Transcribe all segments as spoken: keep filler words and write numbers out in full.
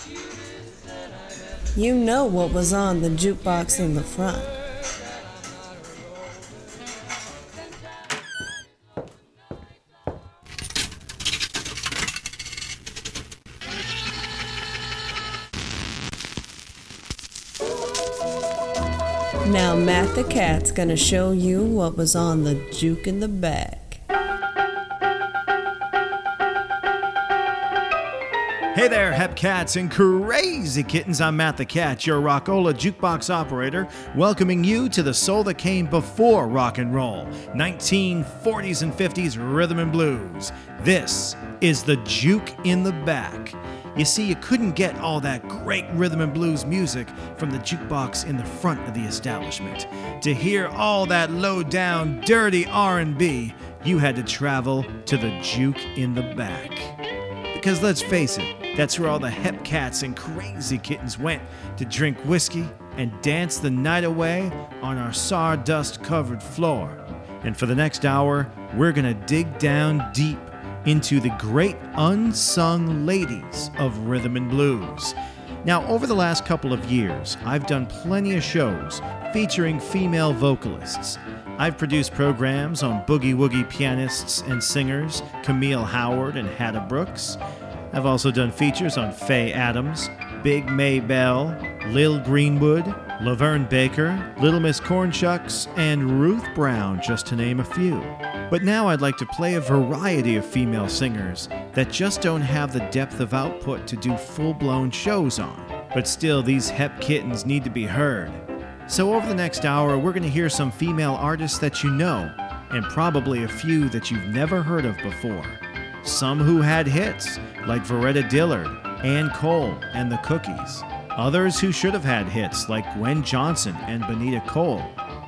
You know what was on the jukebox in the front. Now Matt the Cat's gonna show you what was on the juke in the back. Hey there, Hep Cats and Crazy Kittens. I'm Matt the Cat, your Rockola jukebox operator, welcoming you to the soul that came before rock and roll, nineteen forties and fifties rhythm and blues. This is the juke in the back. You see, you couldn't get all that great rhythm and blues music from the jukebox in the front of the establishment. To hear all that low-down, dirty R and B, you had to travel to the juke in the back. Because let's face it, that's where all the Hep Cats and Crazy Kittens went to drink whiskey and dance the night away on our sawdust-covered floor. And for the next hour, we're gonna dig down deep into the great unsung ladies of rhythm and blues. Now, over the last couple of years, I've done plenty of shows featuring female vocalists. I've produced programs on boogie-woogie pianists and singers, Camille Howard and Hatta Brooks. I've also done features on Faye Adams, Big Maybelle, Lil Greenwood, Laverne Baker, Little Miss Cornshucks, and Ruth Brown, just to name a few. But now I'd like to play a variety of female singers that just don't have the depth of output to do full-blown shows on. But still, these Hep Kittens need to be heard. So over the next hour, we're going to hear some female artists that you know, and probably a few that you've never heard of before. Some who had hits, like Veretta Dillard, Ann Cole, and the Cookies. Others who should have had hits, like Gwen Johnson and Bonita Cole.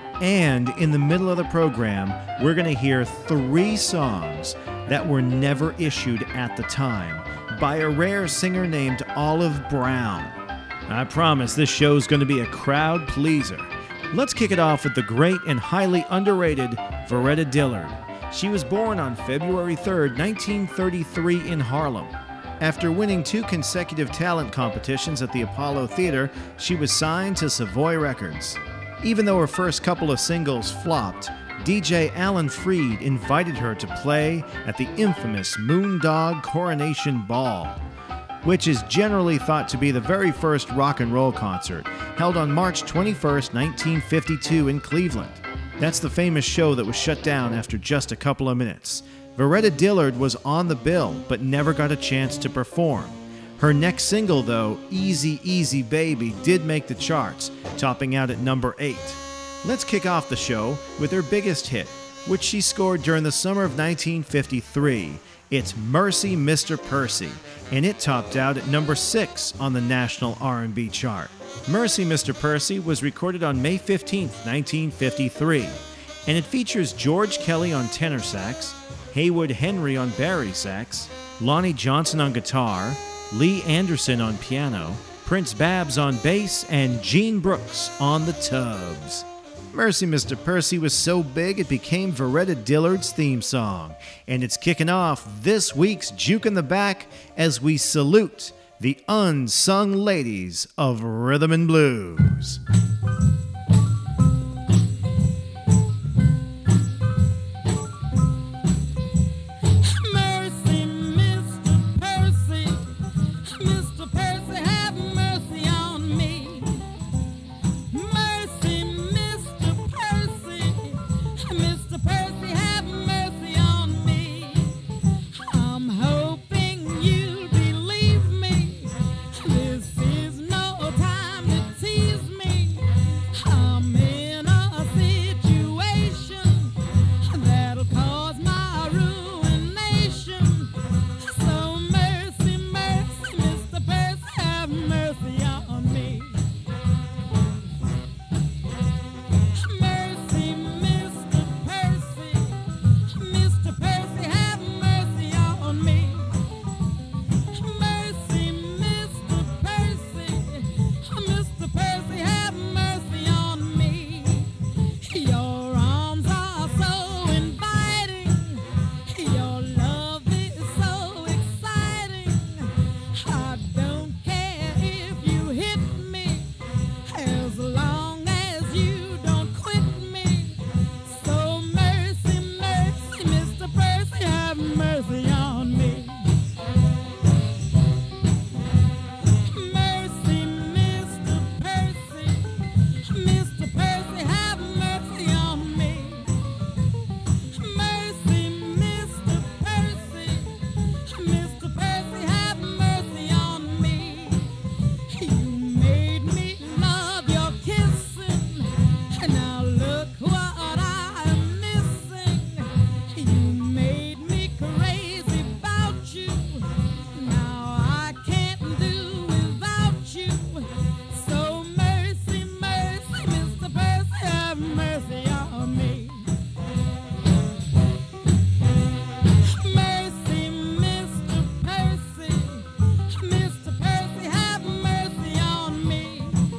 And in the middle of the program, we're going to hear three songs that were never issued at the time by a rare singer named Olive Brown. I promise this show's going to be a crowd pleaser. Let's kick it off with the great and highly underrated Veretta Dillard. She was born on February third, nineteen thirty-three in Harlem. After winning two consecutive talent competitions at the Apollo Theater, she was signed to Savoy Records. Even though her first couple of singles flopped, D J Alan Freed invited her to play at the infamous Moondog Coronation Ball, which is generally thought to be the very first rock and roll concert, held on March twenty-first, nineteen fifty-two in Cleveland. That's the famous show that was shut down after just a couple of minutes. Veretta Dillard was on the bill, but never got a chance to perform. Her next single, though, Easy Easy Baby, did make the charts, topping out at number eight. Let's kick off the show with her biggest hit, which she scored during the summer of nineteen fifty-three. It's Mercy Mister Percy, and it topped out at number six on the national R and B chart. Mercy Mister Percy was recorded on May fifteenth, nineteen fifty-three, and it features George Kelly on tenor sax, Haywood Henry on bari sax, Lonnie Johnson on guitar, Lee Anderson on piano, Prince Babs on bass, and Gene Brooks on the tubs. Mercy Mister Percy was so big it became Veretta Dillard's theme song, and it's kicking off this week's Juke in the Back as we salute the unsung ladies of rhythm and blues. This is no time to tease me. mercy on me. Mercy, Mister Percy, Mister Percy, have mercy on me. Mercy, Mister Percy, Mister Percy, have mercy on me. You made me love your kissing, and now look what I am missing. You made me crazy about you, now I can't do without you. So mercy, mercy, Mister Percy, have mercy on me. Mercy, Mister Percy, Mister Percy, have mercy on me.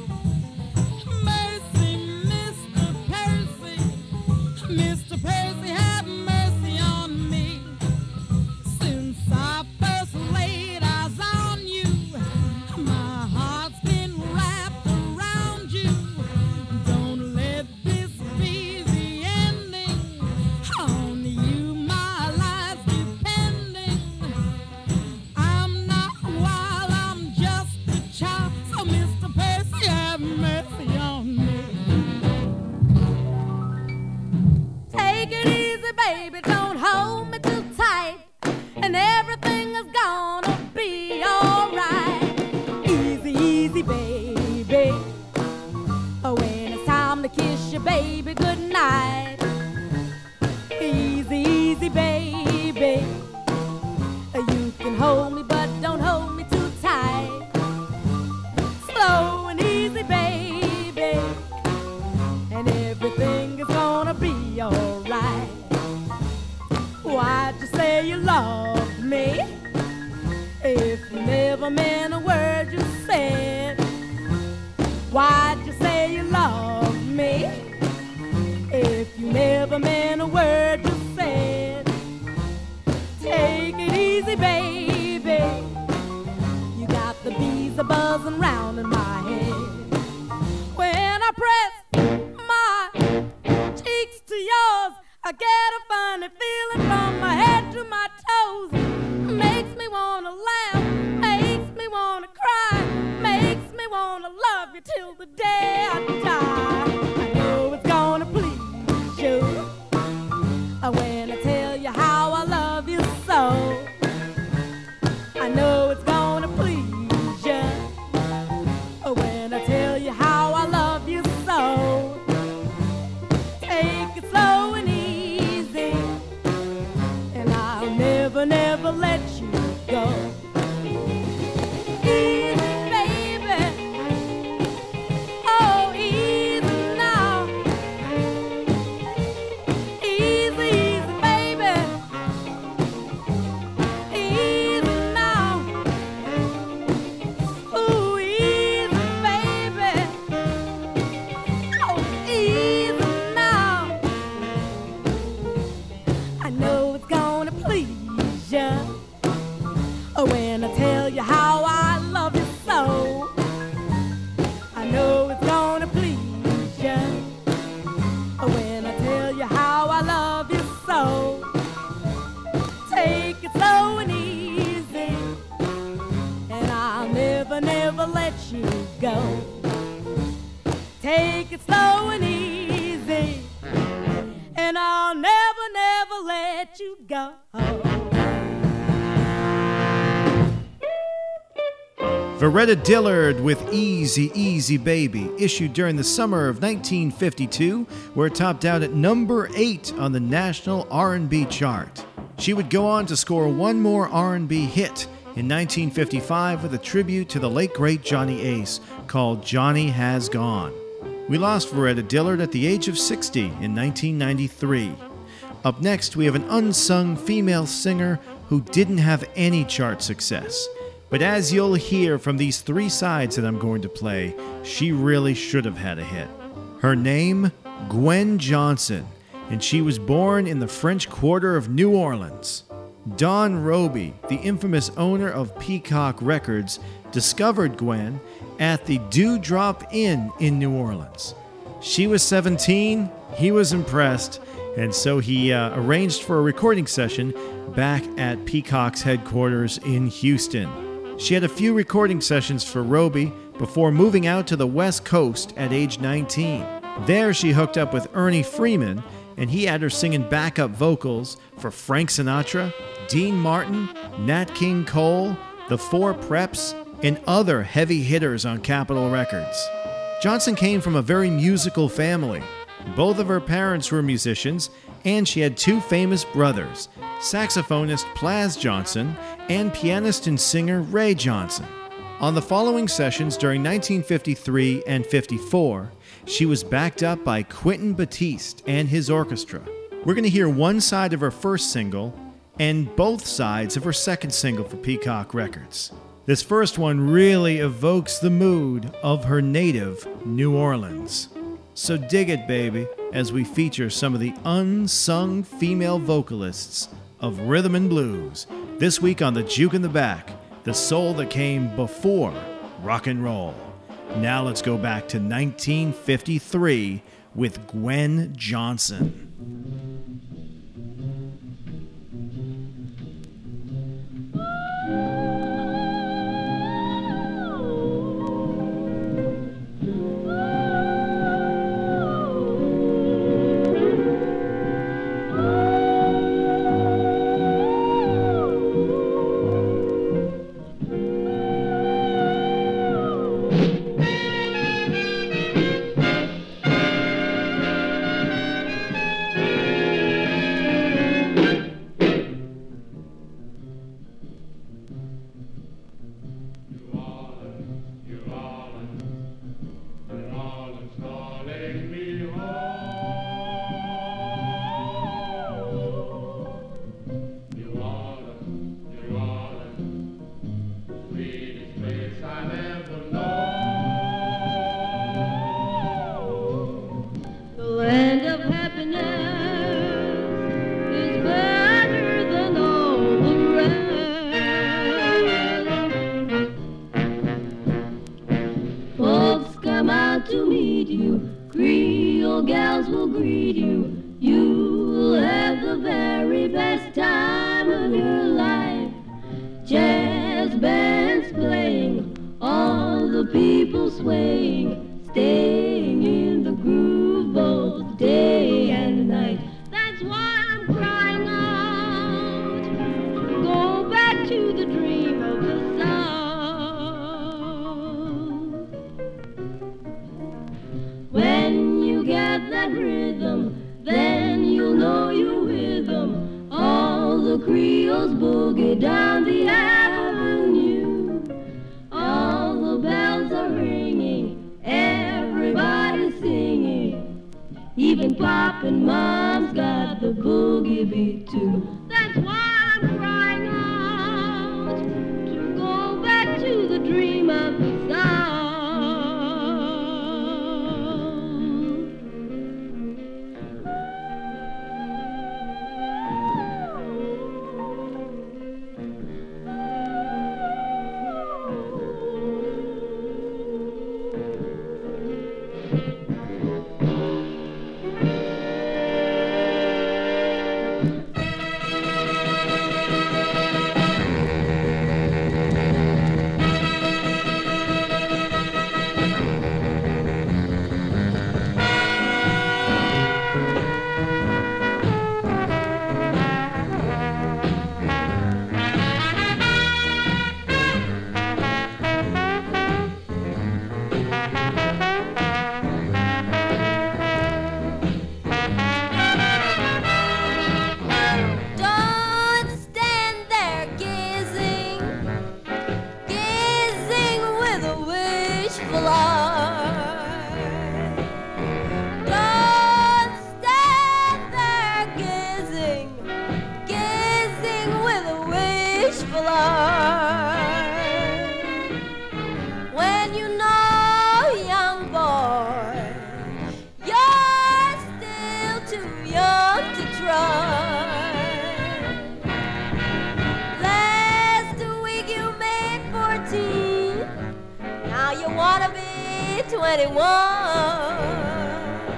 Mercy, Mister Percy, Mister Percy, have mercy on me. Since I first laid eyes on you, my heart's been wrapped around you. Don't let this be the ending. On you my life's depending. I'm not wild, I'm just a child. So Mister Percy, have mercy on me. Take it easy, baby, don't hold me too tight, and everything is gonna be alright. Easy, easy, baby. Oh, when it's time to kiss you, baby, good night. Easy, easy, baby. You can hold me, but don't hold me too tight. Slow and easy, baby, and everything is gonna be alright. Why'd you say you loved me if you never meant a word you said? Why'd you say you loved me if you never meant a word you said? Take it easy, baby. You got the bees a buzzing round in my head. When I press my cheeks to yours, I get a funny feeling from my head to my toes. Makes me wanna laugh, makes me wanna cry, makes me wanna love you till the day I die. I know it's gonna please you when I tell you how I love you so. I know it's gonna please you when I tell you how I love you so. Take it slow and easy, and I'll never, never let you go. Easy, baby. Oh, easy now. Easy, easy, baby. Easy now. Ooh, easy, baby. Oh, easy now. I know it's gonna please ya when I tell you how I love you so. I know it's gonna please ya when I tell you how I love you so. Take it slow and easy, and I'll never, never let you go. Take it slow and easy, and I'll never, never let you go. Veretta Dillard with Easy, Easy Baby, issued during the summer of nineteen fifty-two, where it topped out at number eight on the national R and B chart. She would go on to score one more R and B hit in nineteen fifty-five with a tribute to the late great Johnny Ace called Johnny Has Gone. We lost Veretta Dillard at the age of sixty in nineteen ninety-three. Up next, we have an unsung female singer who didn't have any chart success. But as you'll hear from these three sides that I'm going to play, she really should have had a hit. Her name, Gwen Johnson, and she was born in the French Quarter of New Orleans. Don Roby, the infamous owner of Peacock Records, discovered Gwen at the Dewdrop Inn in New Orleans. She was seventeen, he was impressed, and so he uh, arranged for a recording session back at Peacock's headquarters in Houston. She had a few recording sessions for Roby before moving out to the West Coast at age nineteen. There she hooked up with Ernie Freeman, and he had her singing backup vocals for Frank Sinatra, Dean Martin, Nat King Cole, the Four Preps, and other heavy hitters on Capitol Records. Johnson came from a very musical family. Both of her parents were musicians, and she had two famous brothers, saxophonist Plas Johnson and pianist and singer Ray Johnson. On the following sessions during nineteen fifty-three and fifty-four, she was backed up by Quentin Batiste and his orchestra. We're going to hear one side of her first single and both sides of her second single for Peacock Records. This first one really evokes the mood of her native New Orleans. So dig it, baby, as we feature some of the unsung female vocalists of rhythm and blues this week on the Juke in the Back, the soul that came before rock and roll. Now let's go back to nineteen fifty-three with Gwen Johnson.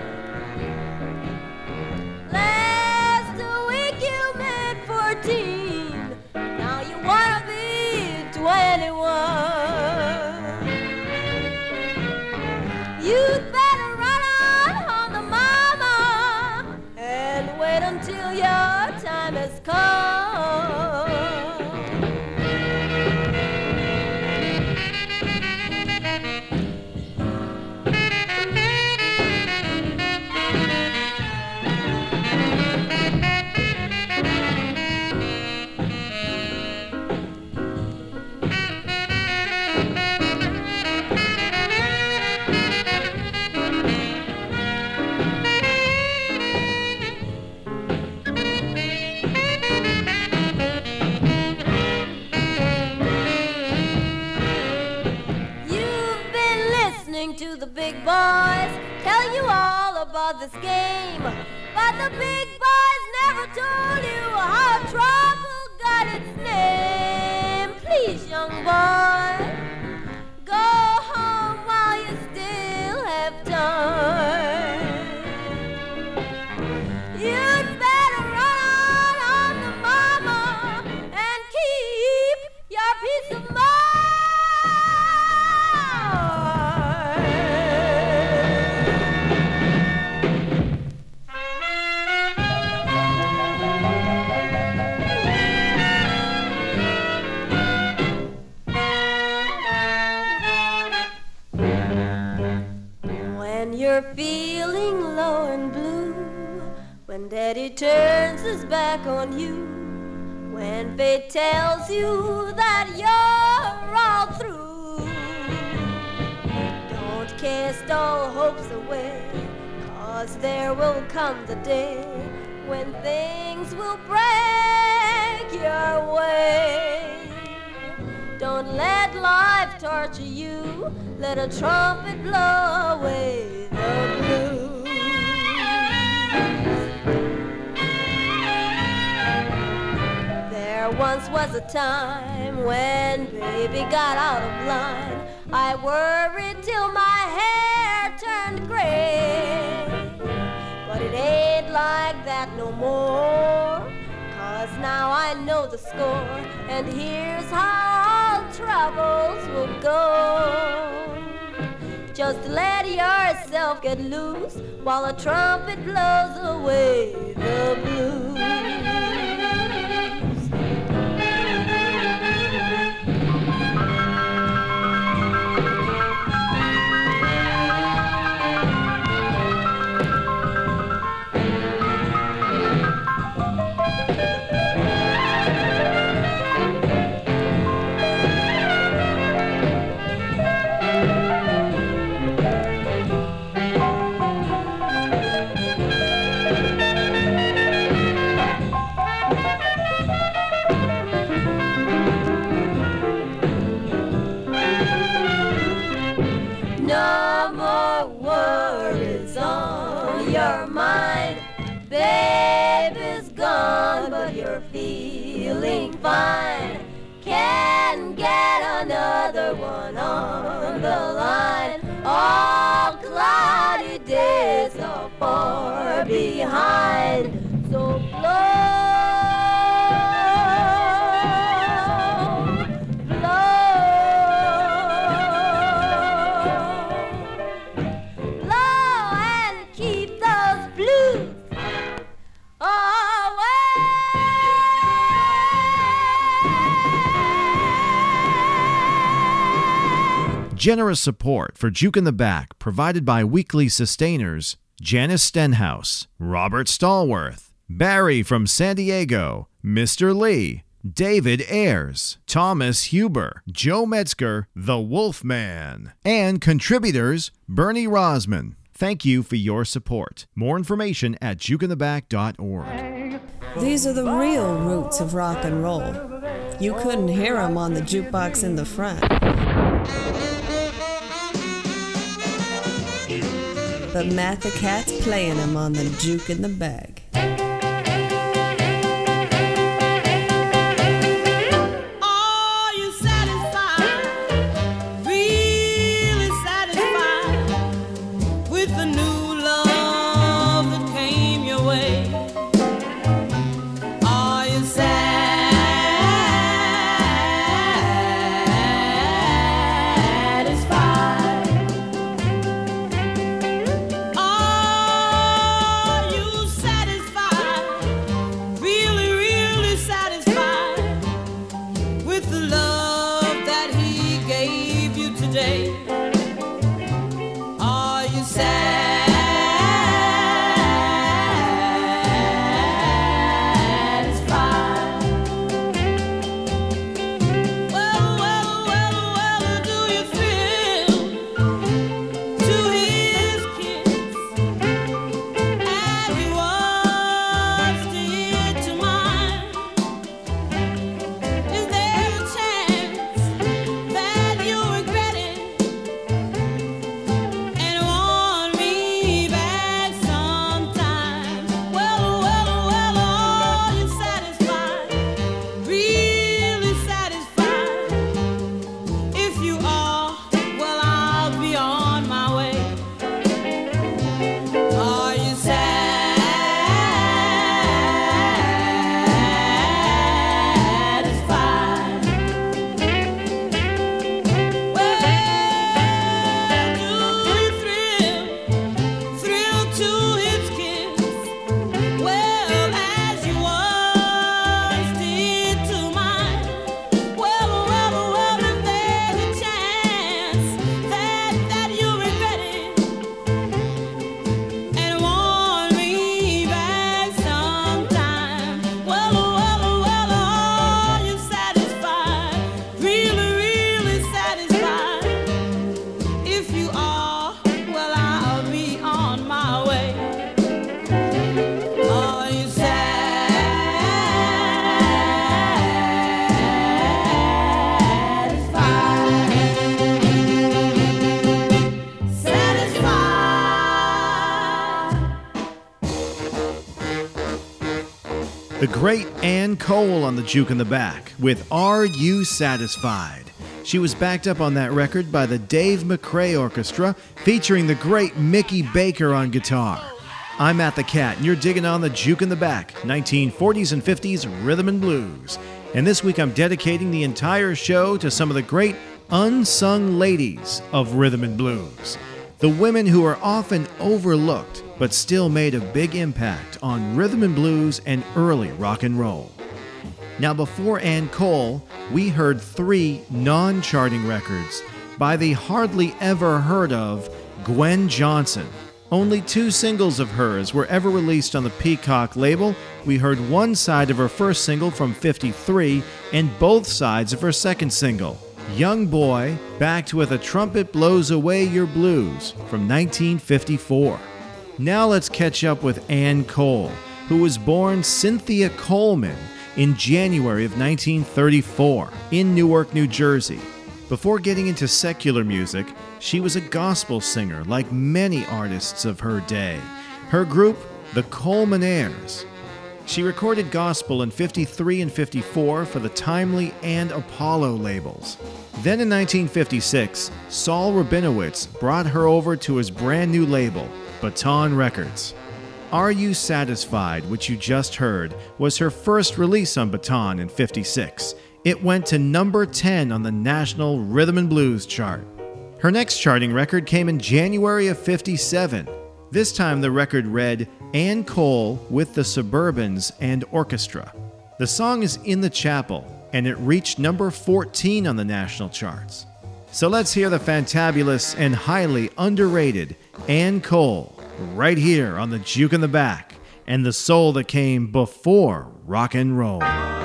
Last week you made fourteen. saw this game, but the big boys never told you how trouble got its name. Please, young boy, go home while you still have time. You'd better run on to mama and keep your peace of mind. When you're feeling low and blue, when daddy turns his back on you, when fate tells you that you're all through, don't cast all hopes away, 'cause there will come the day when things will break your way. Don't let life torture you, let a trumpet blow away the blues. There once was a time when baby got out of line. I worried till my hair turned gray, but it ain't like that no more, 'cause now I know the score, and here's how all troubles will go. Just let yourself get loose while a trumpet blows away the blues. No more worries on your mind. Baby's gone, but you're feeling fine. Can get another one on the line. All cloudy days are far behind. So blow, Generous support for Juke in the Back provided by weekly sustainers Janice Stenhouse, Robert Stallworth, Barry from San Diego, Mister Lee, David Ayers, Thomas Huber, Joe Metzger, the Wolfman, and contributors Bernie Rosman. Thank you for your support. More information at juke in the back dot org. These are the real roots of rock and roll. You couldn't hear them on the jukebox in the front. But Matt the Cat's playing them on the juke in the bag. Are you satisfied, really satisfied with the new love that came your way? Are you satisfied? Are you satisfied? The great Ann Cole on the juke in the back with Are You Satisfied? She was backed up on that record by the Dave McRae Orchestra, featuring the great Mickey Baker on guitar. I'm Matt the Cat, and you're digging on the juke in the back, nineteen forties and fifties rhythm and blues. And this week I'm dedicating the entire show to some of the great unsung ladies of rhythm and blues. The women who are often overlooked, but still made a big impact on rhythm and blues and early rock and roll. Now, before Ann Cole, we heard three non-charting records by the hardly ever heard of Gwen Johnson. Only two singles of hers were ever released on the Peacock label. We heard one side of her first single from fifty-three and both sides of her second single, Young Boy, backed with A Trumpet Blows Away Your Blues from nineteen fifty-four. Now let's catch up with Ann Cole, who was born Cynthia Coleman in January of nineteen thirty-four in Newark, New Jersey. Before getting into secular music, she was a gospel singer like many artists of her day. Her group, the Colmanaires. She recorded gospel in fifty-three and fifty-four for the Timely and Apollo labels. Then in nineteen fifty-six, Saul Rabinowitz brought her over to his brand new label, Baton Records. Are You Satisfied, which you just heard, was her first release on Baton in fifty-six. It went to number ten on the National Rhythm and Blues chart. Her next charting record came in January of fifty-seven. This time the record read Ann Cole with the Suburbans and Orchestra. The song is In the Chapel, and it reached number fourteen on the national charts. So let's hear the fantabulous and highly underrated Ann Cole right here on the Juke in the Back and the soul that came before rock and roll.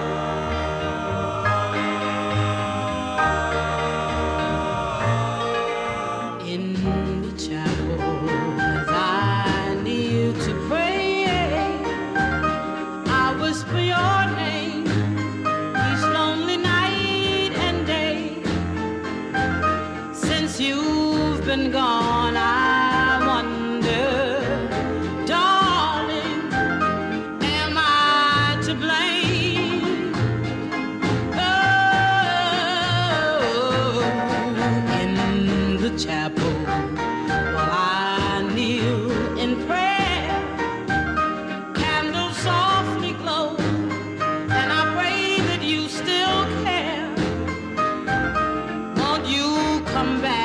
Been gone, I wonder, darling, am I to blame? Oh, in the chapel, while I kneel in prayer, candles softly glow, and I pray that you still care. Won't you come back?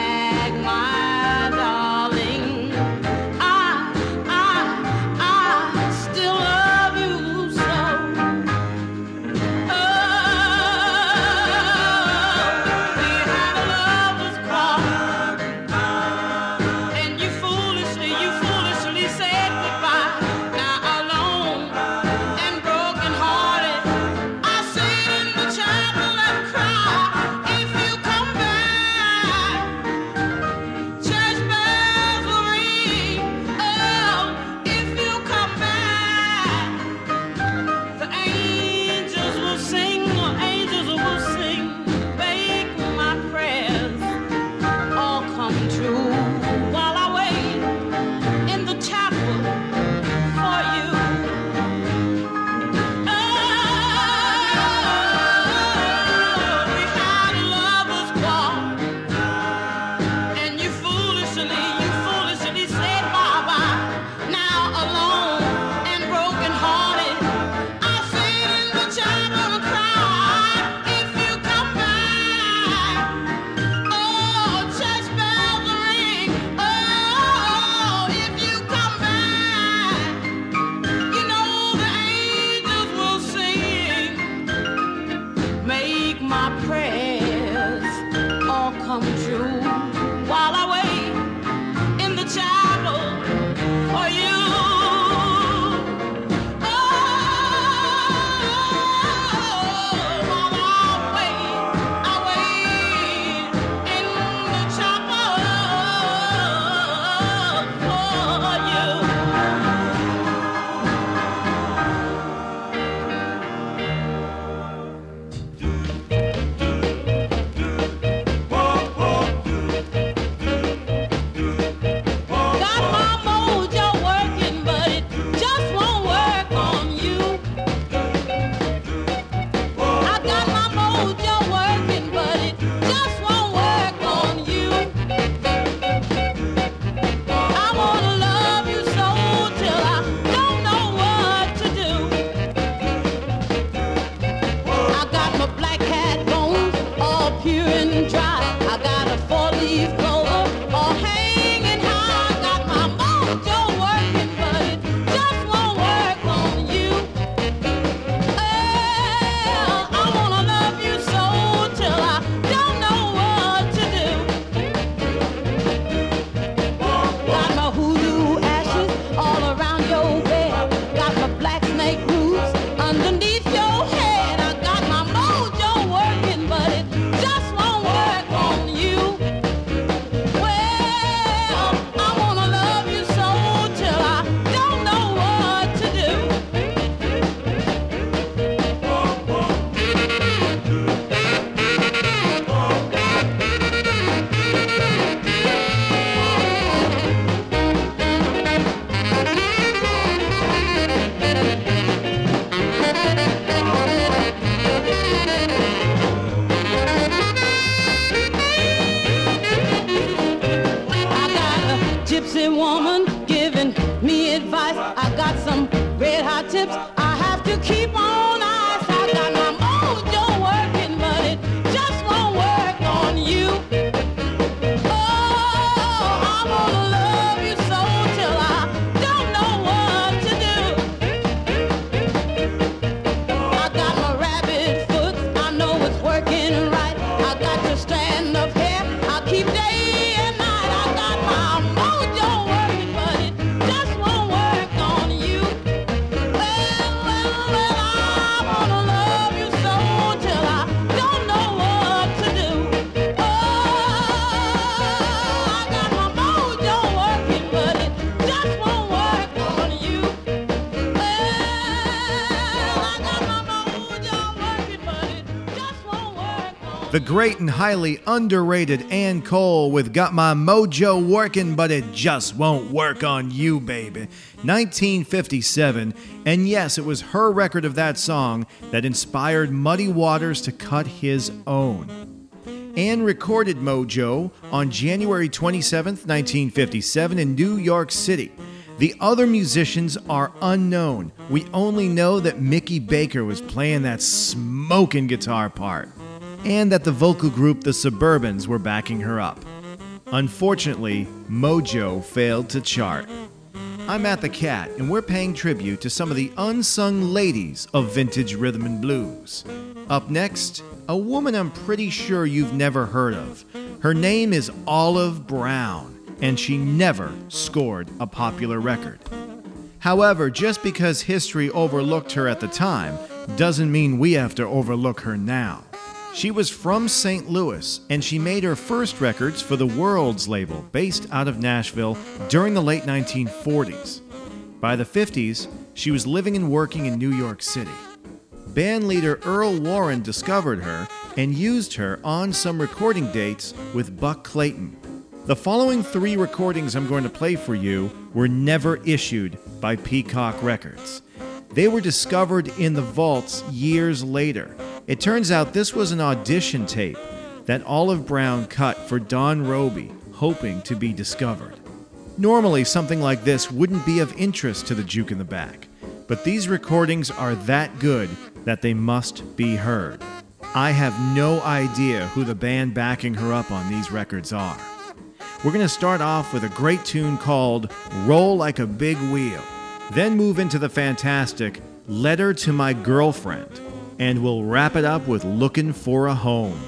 The great and highly underrated Ann Cole with Got My Mojo Workin', But It Just Won't Work on You, Baby. nineteen fifty-seven, and yes, it was her record of that song that inspired Muddy Waters to cut his own. Ann recorded Mojo on January twenty-seventh, nineteen fifty-seven in New York City. The other musicians are unknown. We only know that Mickey Baker was playing that smoking guitar part, and that the vocal group The Suburbans were backing her up. Unfortunately, Mojo failed to chart. I'm Matt the Cat, and we're paying tribute to some of the unsung ladies of vintage rhythm and blues. Up next, a woman I'm pretty sure you've never heard of. Her name is Olive Brown, and she never scored a popular record. However, just because history overlooked her at the time doesn't mean we have to overlook her now. She was from Saint Louis, and she made her first records for the World's label, based out of Nashville, during the late nineteen forties. By the fifties, she was living and working in New York City. Bandleader Earl Warren discovered her and used her on some recording dates with Buck Clayton. The following three recordings I'm going to play for you were never issued by Peacock Records. They were discovered in the vaults years later. It turns out this was an audition tape that Olive Brown cut for Don Roby, hoping to be discovered. Normally, something like this wouldn't be of interest to the Juke in the Back, but these recordings are that good that they must be heard. I have no idea who the band backing her up on these records are. We're going to start off with a great tune called Roll Like a Big Wheel, then move into the fantastic Letter to My Girlfriend, and we'll wrap it up with Looking for a Home.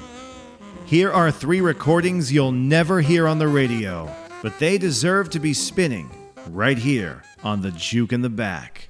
Here are three recordings you'll never hear on the radio, but they deserve to be spinning right here on the Juke in the Back.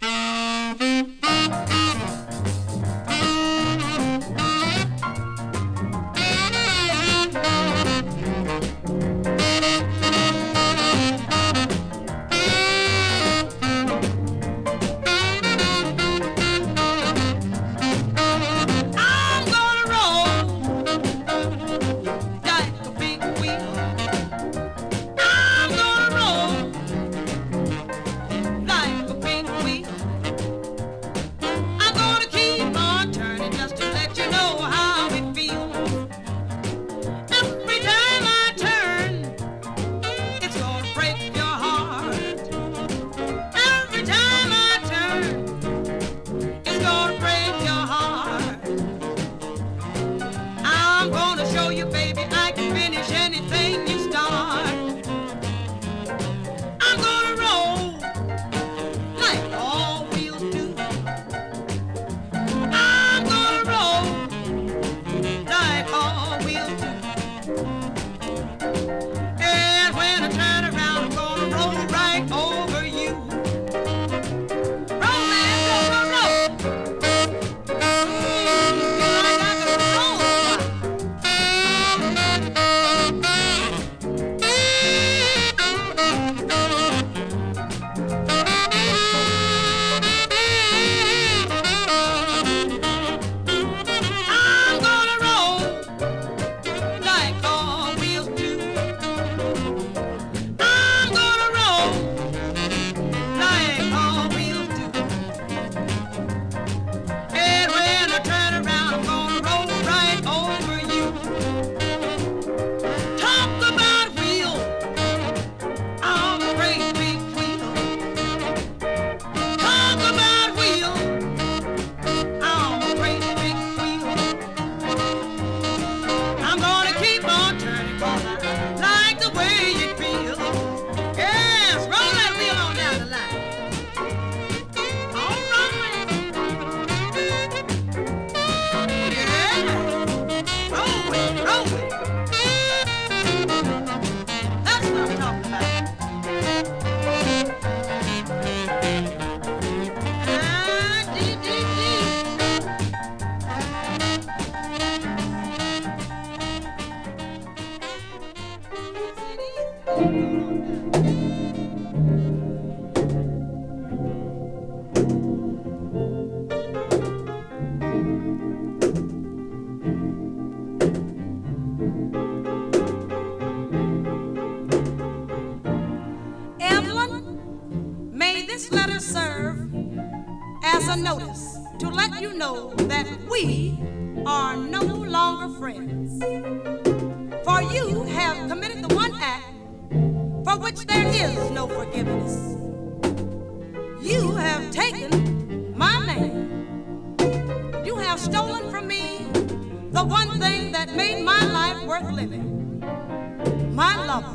Evelyn, may this letter serve as a notice to let you know that we are no longer friends. For you have committed the one act for which there is no forgiveness. You have taken my man. You have stolen from me the one thing that made my life worth living, my lover.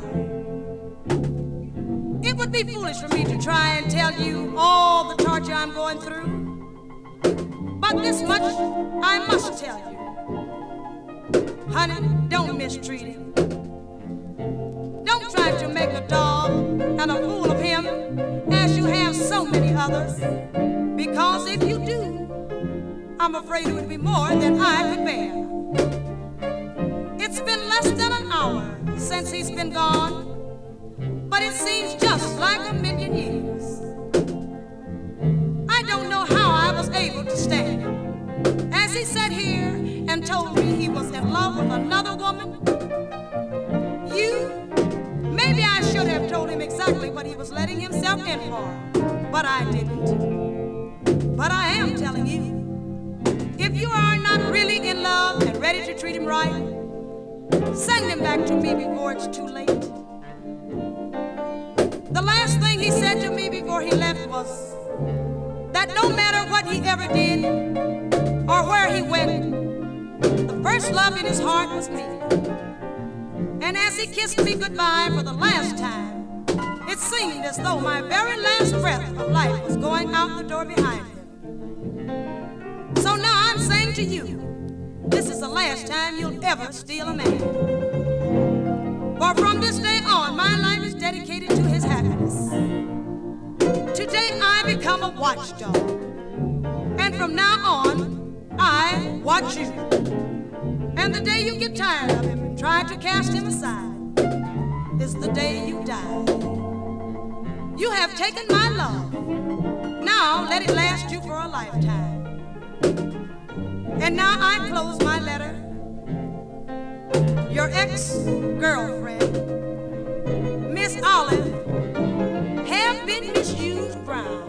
It would be foolish for me to try and tell you all the torture I'm going through, but this much I must tell you. Honey, don't mistreat him. Don't try to make a dog and a fool of him as you have so many others, because if you do, I'm afraid it would be more than I could bear. It's been less than an hour since he's been gone, but it seems just like a million years. I don't know how I was able to stand it. As he sat here and told me he was in love with another woman, you, maybe I should have told him exactly what he was letting himself in for, but I didn't. But I am telling you, if you are not really in love and ready to treat him right, send him back to me before it's too late. The last thing he said to me before he left was that no matter what he ever did or where he went, the first love in his heart was me. And as he kissed me goodbye for the last time, it seemed as though my very last breath of life was going out the door behind him. So now I'm saying to you, this is the last time you'll ever steal a man. For from this day on, my life is dedicated to his happiness. Today I become a watchdog, and from now on, I watch you. And the day you get tired of him and try to cast him aside is the day you die. You have taken my love. Now let it last you for a lifetime. And now I close my letter. Your ex-girlfriend, Miss Olive, have been misused brown.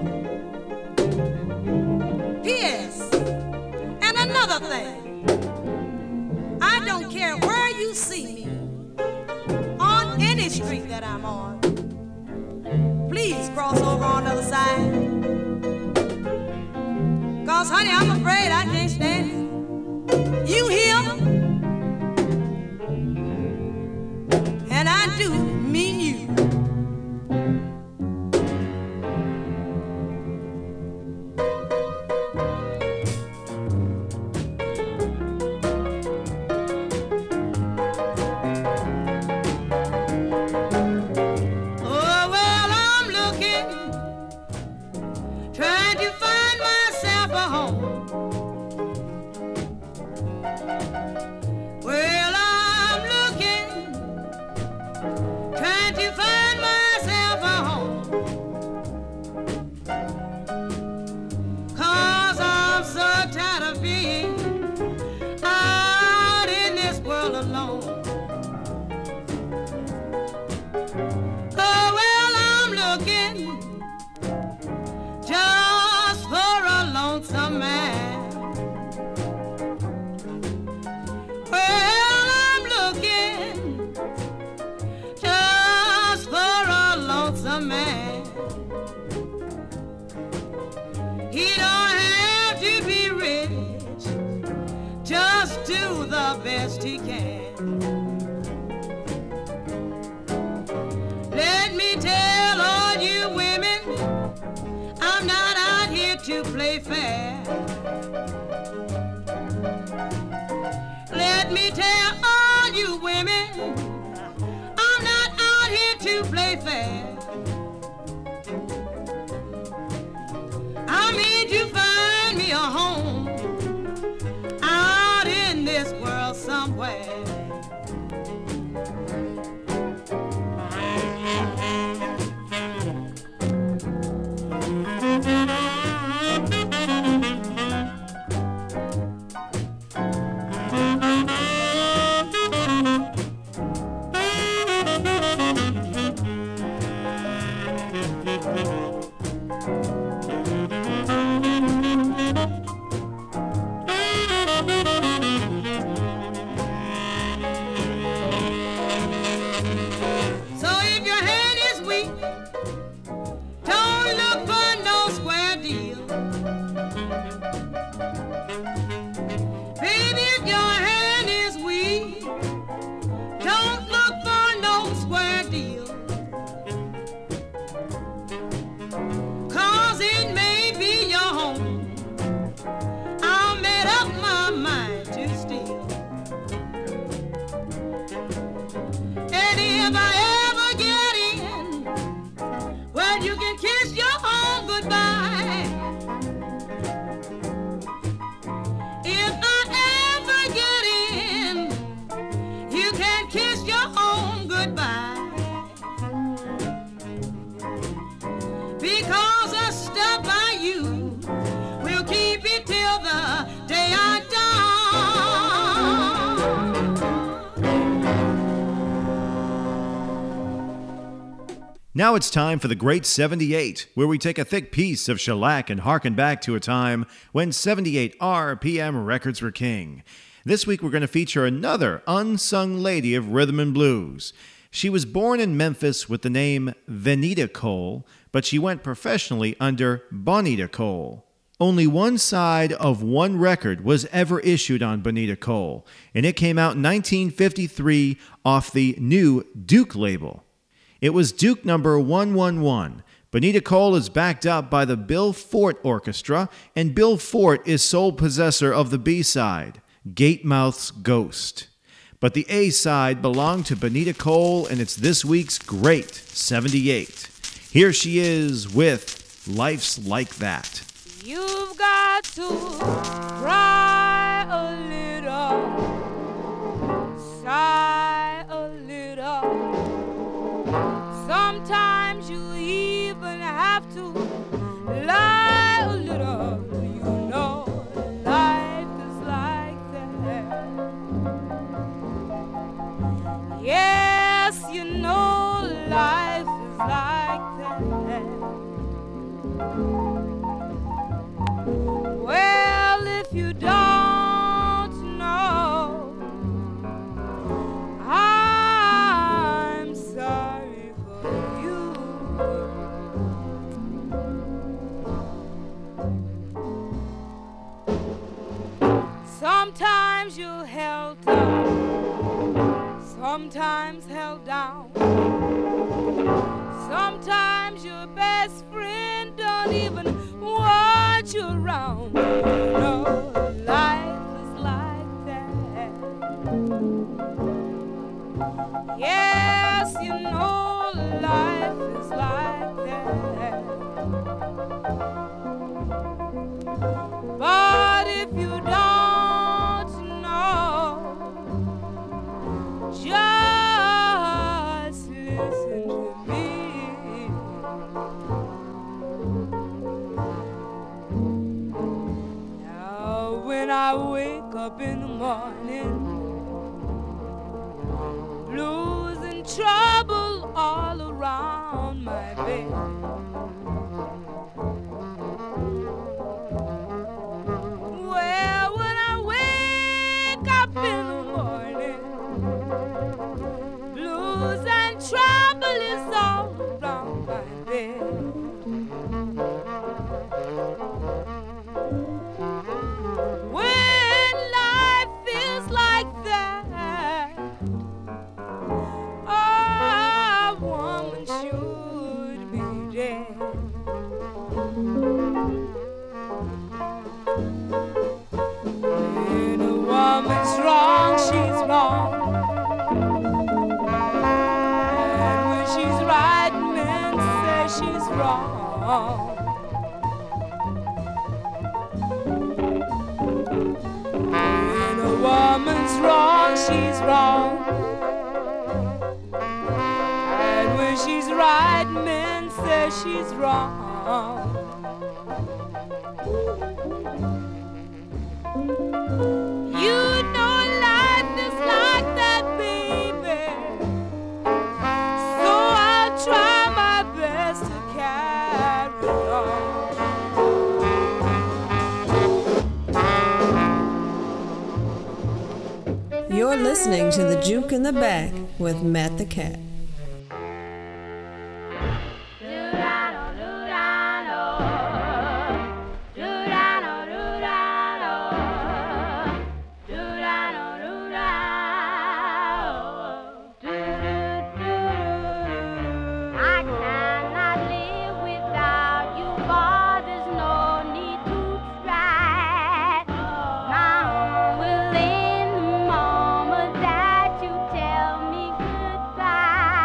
P S And another thing, I don't care where you see me, on any street that I'm on, please cross over on the other side. Cause honey, I'm afraid I can't stand it. You hear? And I do mean you. if I ever get in, well, you can kiss your home goodbye. If I ever get in, you can kiss your home goodbye. Because a step by you will keep it till the day I die. Now it's time for the Great seventy-eight, where we take a thick piece of shellac and harken back to a time when seventy-eight R P M records were king. This week we're going to feature another unsung lady of rhythm and blues. She was born in Memphis with the name Venita Cole, but she went professionally under Bonita Cole. Only one side of one record was ever issued on Bonita Cole, and it came out in nineteen fifty-three off the new Duke label. It was Duke number one one one. Bonita Cole is backed up by the Bill Fort Orchestra, and Bill Fort is sole possessor of the B-side, Gatemouth's Ghost. But the A-side belonged to Bonita Cole, and it's this week's Great seventy-eight. Here she is with Life's Like That. You've got to cry a little, sigh a little. Sometimes you even have to lie a little. You know life is like that. Yes, you know life is like that. Well, if you don't know, I'm sorry for you. Sometimes you're held up, sometimes held down. Sometimes your best friend don't even want you around. No, life is like that. Yes, you know life is like that. But if you don't know, just listen to me. Now when I wake up in the morning, blues and trouble all around my bed. Well, when I wake up in the morning, blues and trouble is all around my bed. When life feels like that, a woman should be dead. When a woman's wrong, she's wrong. And when she's right, men say she's wrong. When a woman's wrong, she's wrong. And when she's right, men say she's wrong. You know life is like that, baby. So I'll try my best to carry on. You're listening to The Juke in the Back with Matt the Cat. Will in the moment that you tell me goodbye.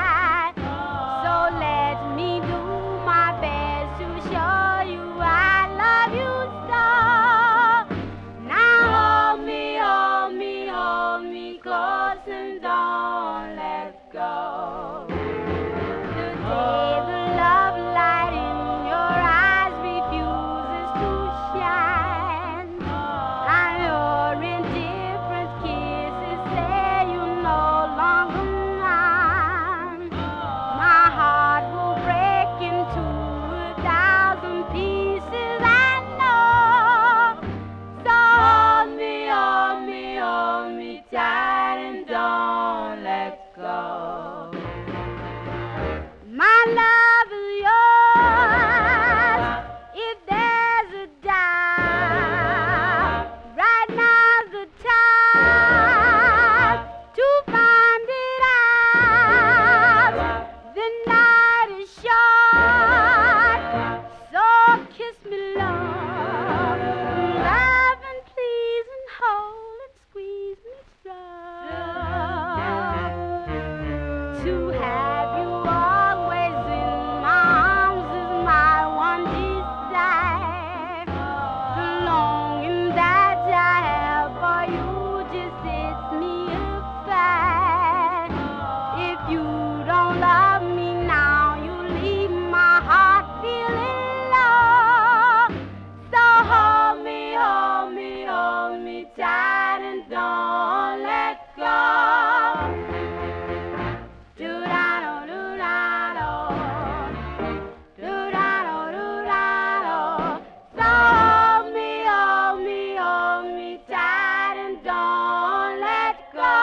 close and don't let go. Today the love light in your eyes refuses to shine, and your indifferent kisses say you're no longer mine. My heart will break into a thousand pieces, I know. So hold me, hold me, hold me tight and don't let go. My love is yours if there's a doubt. Right now's the time to find it out. The night is short, so kiss me, love. Love and please and hold and squeeze me rough. To have you always in my arms is my one desire. The longing that I have for you just sets me afire. If you don't love me now, you leave my heart feeling low. So hold me, hold me, hold me tight and don't let go. Do-da-do, do-da-do. Do-da-do, do-da-do. So hold me, hold me, hold me tight and don't let go.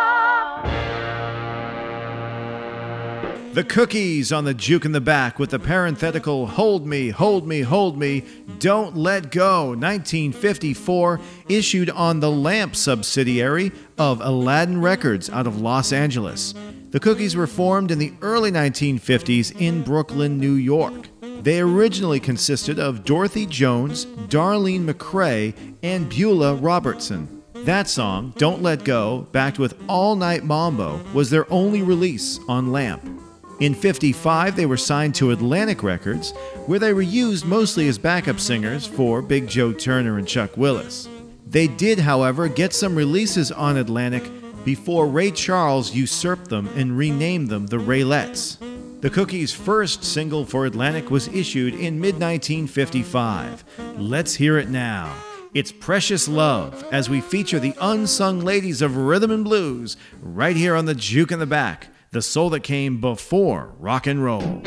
The Cookies on the Juke in the Back with the parenthetical Hold Me, Hold Me, Hold Me, Don't Let Go, nineteen fifty-four, issued on the Lamp subsidiary of Aladdin Records out of Los Angeles. The Cookies were formed in the early nineteen fifties in Brooklyn, New York. They originally consisted of Dorothy Jones, Darlene McCrae, and Beulah Robertson. That song, Don't Let Go, backed with All Night Mambo, was their only release on Lamp. In fifty-five, they were signed to Atlantic Records, where they were used mostly as backup singers for Big Joe Turner and Chuck Willis. They did, however, get some releases on Atlantic before Ray Charles usurped them and renamed them the Raylettes. The Cookies' first single for Atlantic was issued in mid nineteen fifty-five. Let's hear it now. It's Precious Love, as we feature the unsung ladies of rhythm and blues right here on the Juke in the Back, the soul that came before rock and roll.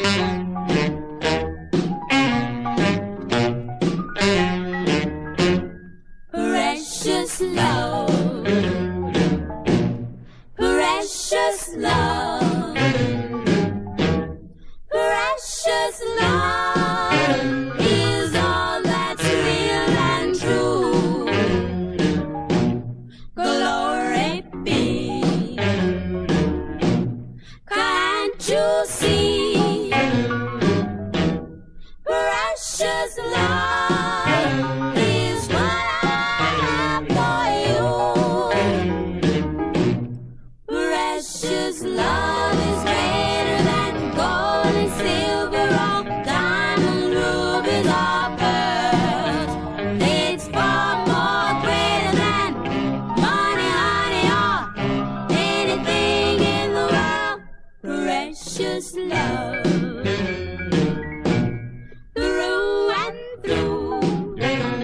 Precious love, precious love, precious love is all that's real and true. Glory be, can't you see? Precious love is what I have for you. Precious love is greater than gold and silver or diamond, rubies or pearls. It's far more greater than money, honey, or anything in the world. Precious love, through and through,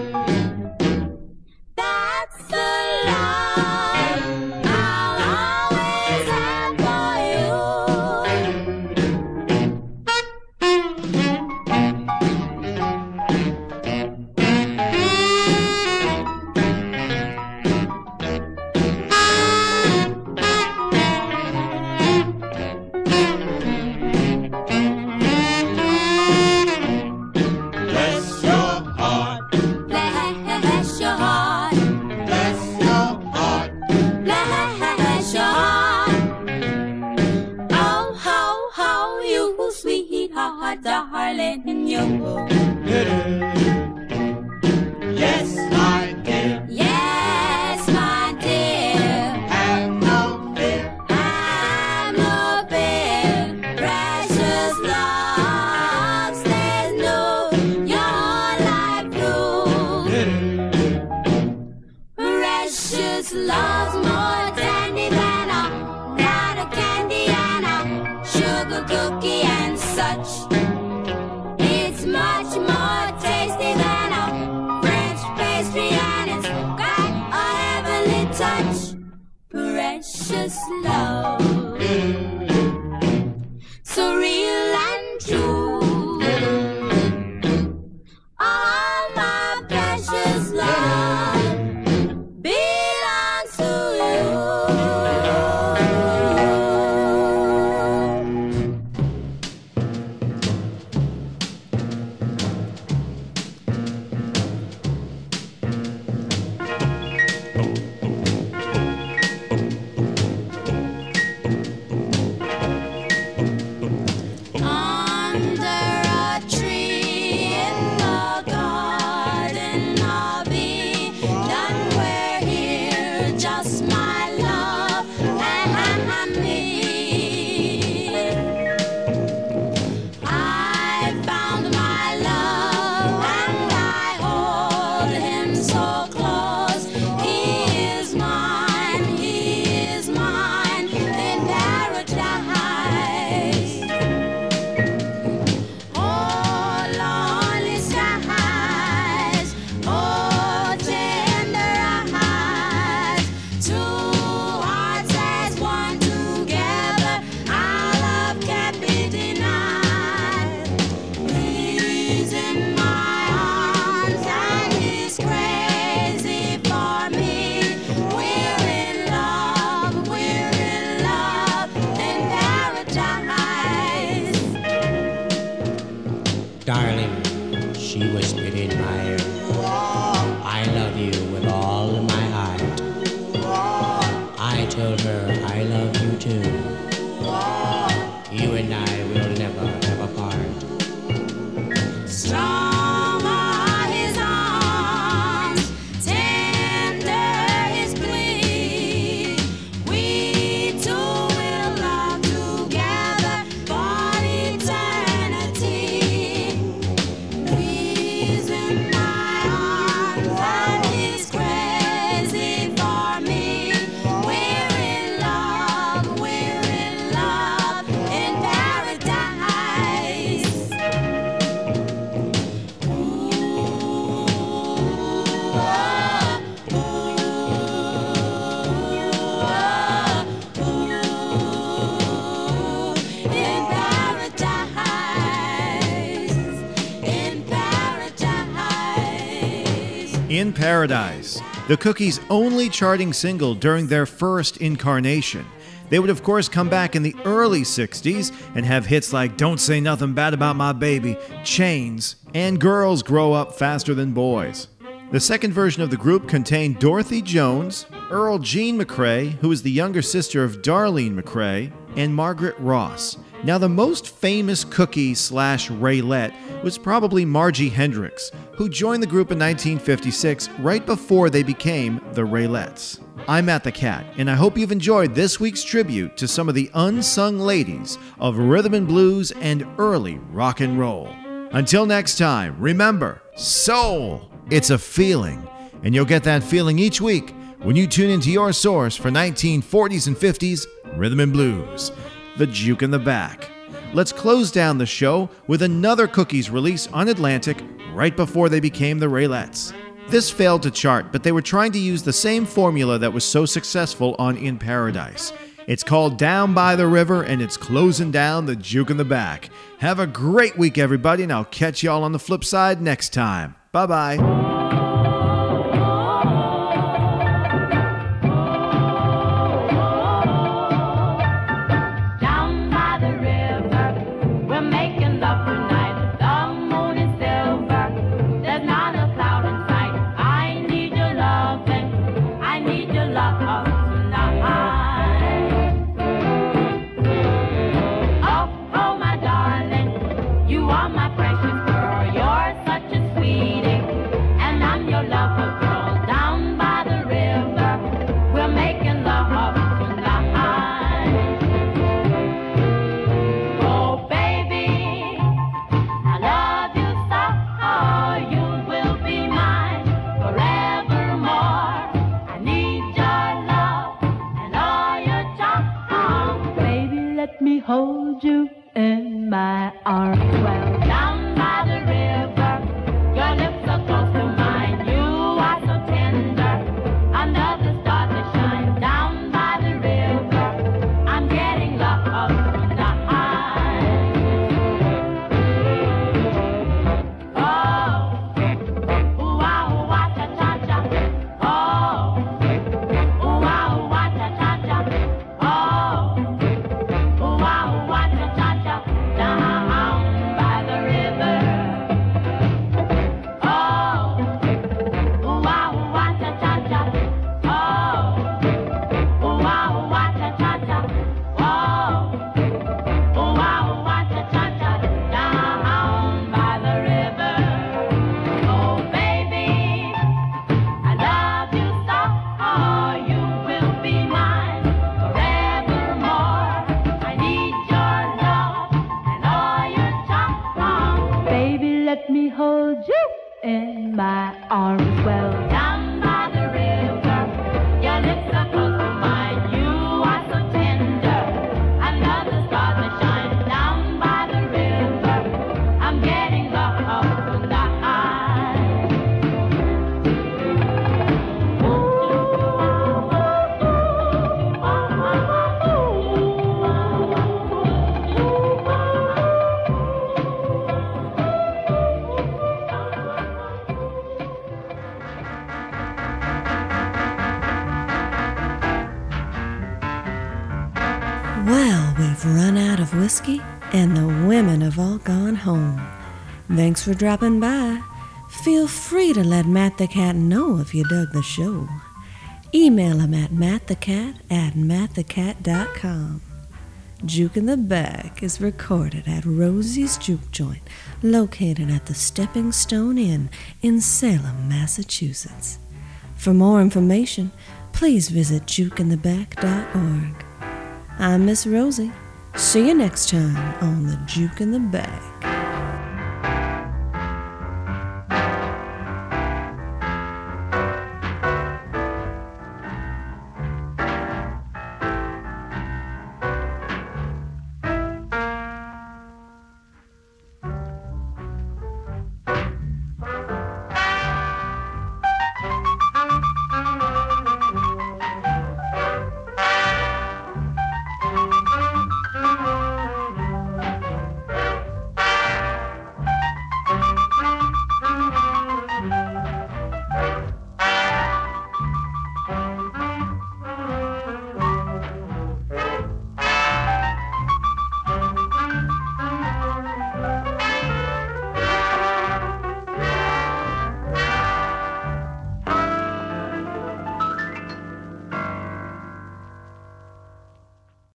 that's the love I'll always have Bless your heart, Bless your heart, bless your heart, bless your heart. Oh, ho, ho, you sweetheart, darling, you. yes, my dear, Yes, my dear, have no fear, I'm no fear. Precious love stays new your life through. Precious love's more dandy than love, so real and true. All my precious love belongs to you. Darling, she whispered in my ear, I love you with all of my heart. I told her I love you too. You and I will never have a part. Strong are his arms, tender his plea. We two will love together for eternity. He's in my arms and he's crazy for me. We're in love, we're in love in paradise. In paradise, in paradise. In Paradise, the Cookies' only charting single during their first incarnation. They would, of course, come back in the early sixties and have hits like Don't Say Nothing Bad About My Baby, Chains, and Girls Grow Up Faster Than Boys. The second version of the group contained Dorothy Jones, Earl Jean McCrae, who was the younger sister of Darlene McCrae, and Margaret Ross. Now, the most famous Cookie slash Raylette was probably Margie Hendricks, who joined the group in nineteen fifty-six, right before they became the Raylettes. I'm Matt the Cat, and I hope you've enjoyed this week's tribute to some of the unsung ladies of rhythm and blues and early rock and roll. Until next time, remember, soul, it's a feeling, and you'll get that feeling each week when you tune into your source for nineteen forties and fifties rhythm and blues, the Juke in the Back. Let's close down the show with another Cookies release on Atlantic right before they became the Raylettes. This failed to chart, but they were trying to use the same formula that was so successful on In Paradise. It's called Down by the River, and it's closing down the Juke in the Back. Have a great week, everybody, and I'll catch y'all on the flip side next time. Bye-bye. Hold you in my arms. Well, down by the river, your lips are close to mine. You are so tender, under the stars that shine. Down by the river, all is well. Down by the river, your lips are close to mine. You are so tender, another star that shines. Down by the river, I'm getting the up tonight. Well, we've run out of whiskey, and the women have all gone home. Thanks for dropping by. Feel free to let Matt the Cat know if you dug the show. Email him at mattthecat at matt the cat dot com. Juke in the Back is recorded at Rosie's Juke Joint, located at the Stepping Stone Inn in Salem, Massachusetts. For more information, please visit juke in the back dot org. I'm Miss Rosie. See you next time on the Juke in the Back.